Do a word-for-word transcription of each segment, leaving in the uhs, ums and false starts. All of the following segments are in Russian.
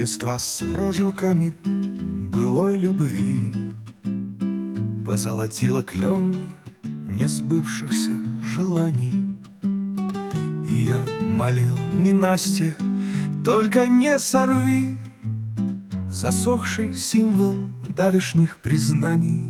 листва с прожилками былой любви позолотила клен несбывшихся желаний. И я молил ненастье, только не сорви засохший символ давешних признаний.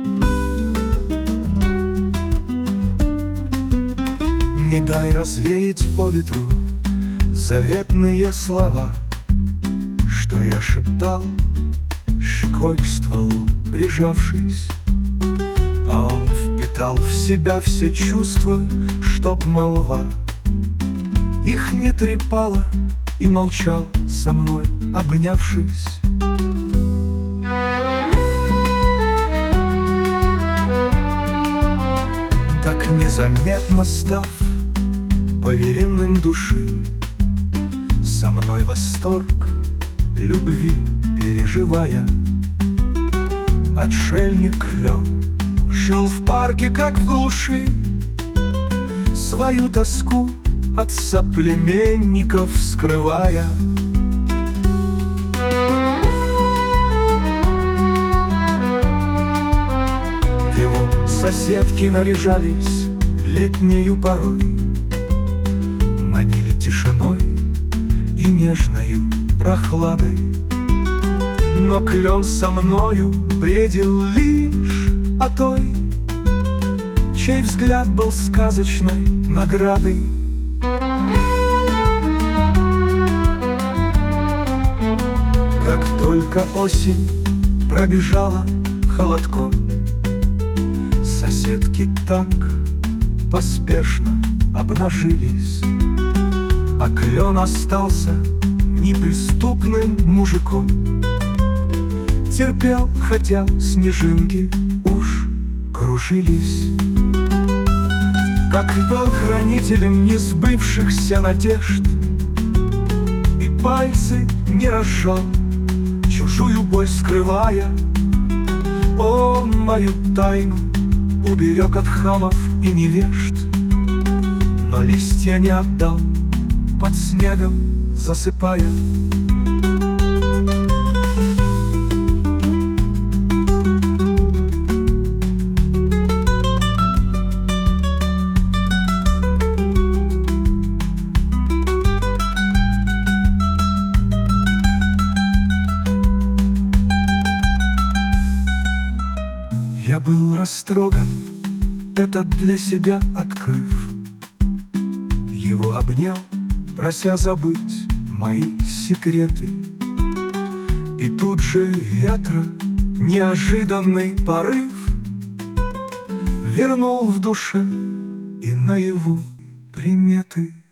Не дай развеять по ветру заветные слова, что я шептал, щекой к стволу прижавшись. А он впитал в себя все чувства, чтоб молва их не трепала, и молчал со мной, обнявшись. Так незаметно став поверенным души, со мной восторг любви переживая, отшельник клен жил в парке, как в глуши, свою тоску от соплеменников скрывая. Его соседки наряжались летнею порой, манили тишиной и нежною прохладой. Но клен со мною бредил лишь о той, чей взгляд был сказочной наградой. Как только осень пробежала холодком, соседки так поспешно обнажились, а клен остался неприступным мужиком. Терпел, хотя снежинки уж кружились. Как был хранителем несбывшихся надежд, и пальцы не разжал, чужую боль скрывая. Он мою тайну уберег от хамов и невежд, но листья не отдал, под снегом засыпая. Я был растроган, это для себя открыв. Его обнял, прося забыть мои секреты. И тут же ветра неожиданный порыв вернул в душе и наяву приметы.